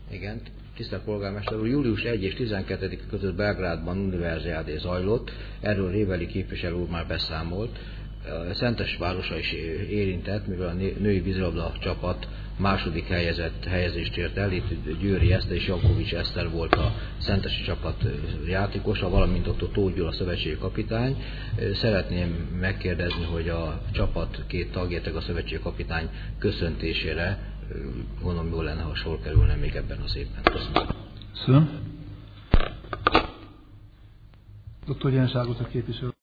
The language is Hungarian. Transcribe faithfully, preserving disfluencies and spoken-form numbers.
Igen, tisztelt polgármester úr, július elseje és tizenkettedike között Belgrádban univerziádé zajlott, erről Réveli képviselő úr már beszámolt. Szentes városa is érintett, mivel a női vízilabda csapat második helyezett helyezést ért el, itt Győri Eszter és Jankovics Eszter volt a szentesi csapat játékosa, valamint ott Tóth Gyula szövetségi kapitány. Szeretném megkérdezni, hogy a csapat két tagját, a szövetségi kapitány köszöntésére gondolom jól lenne, ha sor kerülne még ebben az évben. Köszönöm. Köszönöm. doktor Jens Ágota képviselő.